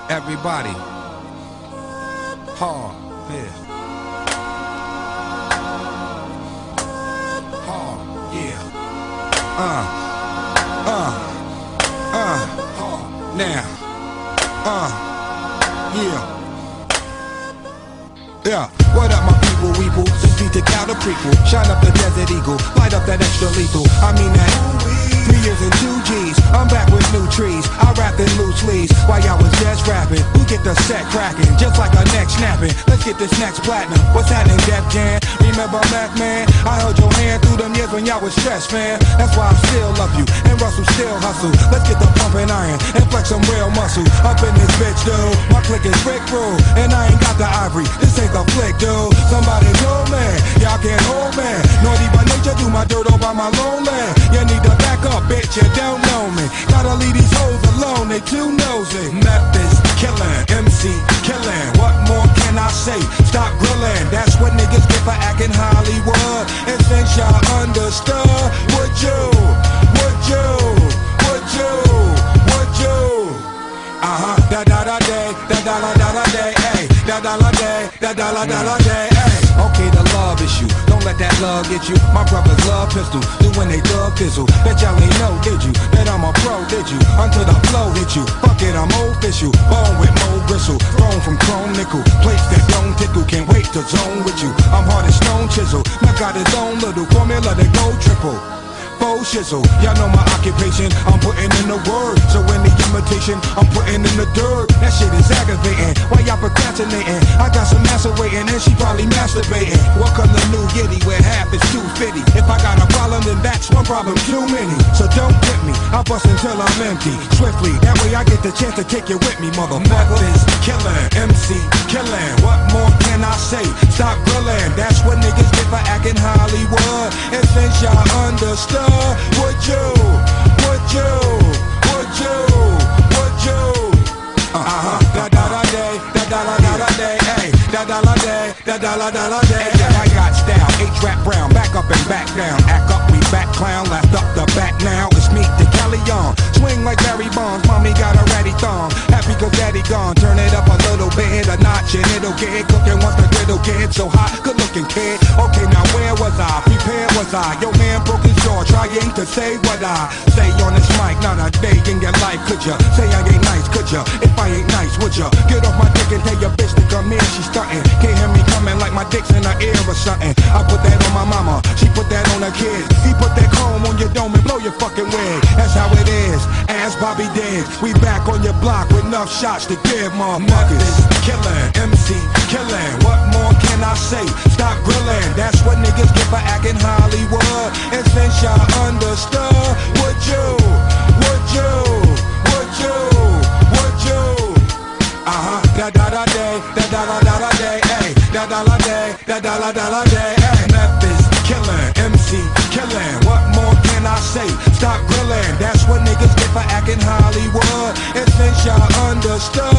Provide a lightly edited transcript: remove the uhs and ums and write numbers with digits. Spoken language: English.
Everybody, hard, yeah. Hard, yeah. Hard, now, yeah. What up, my people, weeple? 6 feet to count a prequel. Shine up the Desert Eagle, light up that extra lethal. I mean that 3 years and 2 G's. I'm back with new trees. I rap in loose sleeves while y'all was just rapping. We get the set cracking, just like a neck snapping. Let's get this next platinum. What's happening, Def Jam? Remember Mac, man? I held your hand through them years when y'all was stressed, man. That's why I still love you, and Russell still hustle. Let's get the pumping iron and flex some real muscle. Up in this bitch, dude. My click is Rick Rule, and I ain't got the ivory. This ain't the flick, dude. Somebody told me, y'all can't hold me. Naughty by nature, do my dirt all by my lone land. You need to back up, bitch, you don't know me. Gotta leave these hoes alone, they too nosy. Memphis killin', MC killin'. What more can I say? Stop grillin', that's what niggas get for acting Hollywood. And since y'all understood, would you? Da da da day, da da da da da day, ayy. Da da da day, da da da da da day, ayy. Okay, the love issue, don't let that love get you. My brothers love pistols, do when they thug pizzle. Bet y'all ain't know, did you? That I'm a pro, did you? Until the flow hit you. Fuck it, I'm official. Bone with more bristle, thrown from chrome nickel. Plates that don't tickle, can't wait to zone with you. I'm hard as stone chisel. Now got his own little formula that go triple. Faux shizzle, y'all know my occupation, I'm putting in the word. So any imitation, I'm putting in the dirt. That shit is aggravating, why y'all procrastinating? I got some master waiting and she probably masturbating. Welcome to New Yiddy where half is 250. If I got a problem then that's one problem too many. So don't get me, I bust until I'm empty. Swiftly, that way I get the chance to take you with me, motherfucker. Memphis killin', MC killin'. What more can I say? Stop grillin', that's what niggas get for acting Hollywood. And since y'all understood, would you? Da da da day, da da da da da day, ayy. Da da da day, da da da da da day. I got style, H-Rap Brown, back up and back down. Act up, we back clown, left up the back now. It's me, the Kelly on. Swing like Barry Bonds, mommy got a ratty thong. Happy cause daddy gone, turn it up a little bit, a notch and it'll get cooking once the griddle get so hot. Good looking kid, okay now where was I? Prepared was I? Your man broke his jaw, trying to say what I say on this mic. Not a day in your life, could ya? Say I ain't nice, could ya? If I ain't nice, would ya? Get off my dick and tell your bitch to come in, she stuntin'. Can't hear me coming like my dick's in her ear or something. I put that on my mama, she put that on her kids. He put that comb on your dome and blow your fucking wig. That's how it is, ask Bobby Diggs. We back on your block with enough shots to give, motherfuckers. Killin', MC killin'. What more can I say? Stop grillin', that's what niggas get for acting Hollywood. And since y'all understood, would you? Da da da day, da da da da da day, ayy. Da da da day, da da da da da day, ayy. Memphis killin', MC killin'. What more can I say? Stop grillin', that's what niggas get for acting Hollywood. And since y'all understood,